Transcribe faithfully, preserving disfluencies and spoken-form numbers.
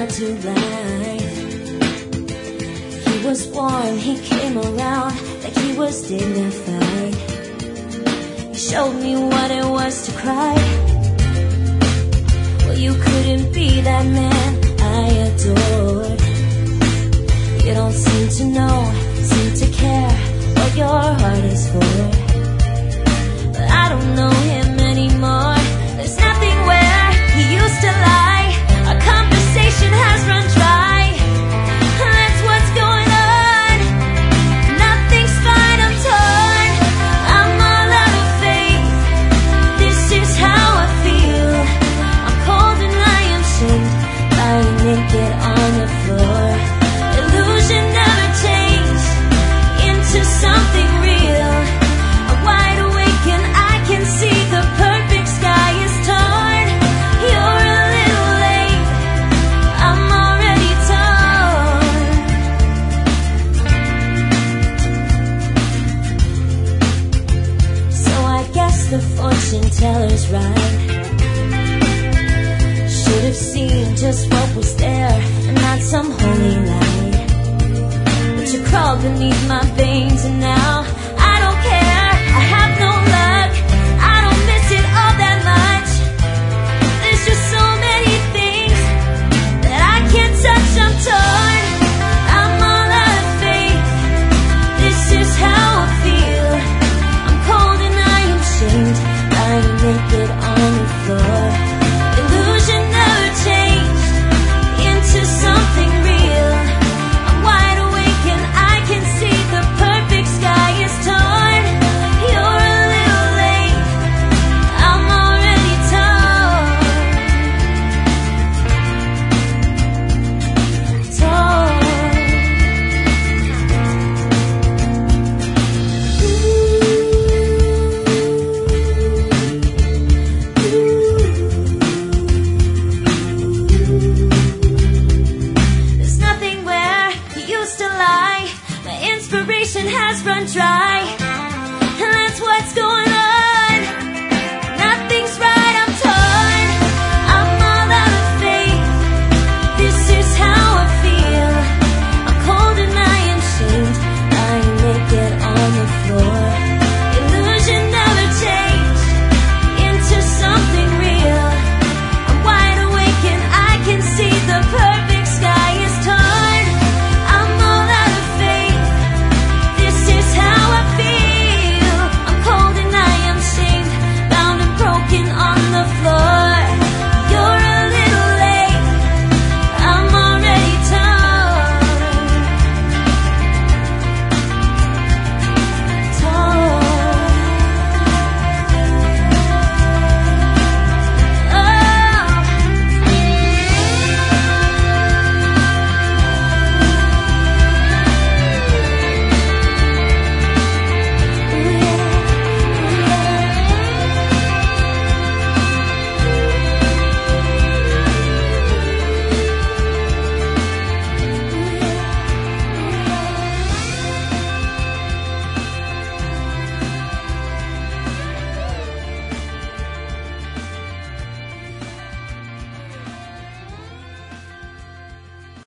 to life. He was warm, he came around like he was dignified. He showed me what it was to cry. Well, you couldn't be that man I adored. You don't seem to know, seem to care what your heart is for. But I don't know him anymore. There's nothing where he used to lie. Our conversation has run dry. That's what's going on. Nothing's fine, I'm torn. I'm all out of faith. This is how I feel. I'm cold and I am shamed, lying naked on the floor. Illusion never changed into something real. I'm wide awake and I can see the perfect sky is torn. You're a little late, I'm already torn. So I guess the fortune teller's right. Should have seen just what was there and not some holy light. But you crawled beneath my veins and now I don't care. I have no luck, I don't miss it all that much. There's just so many things that I can't touch, I'm torn. I'm all out of faith. This is how I feel. I'm cold and I am shamed, lying naked on the floor. Illusion never changed into something real. I'm wide awake and I can see the perfect sky is torn. You're a little late, I'm already torn. Torn. There's nothing where you used to lie. My inspiration has run dry.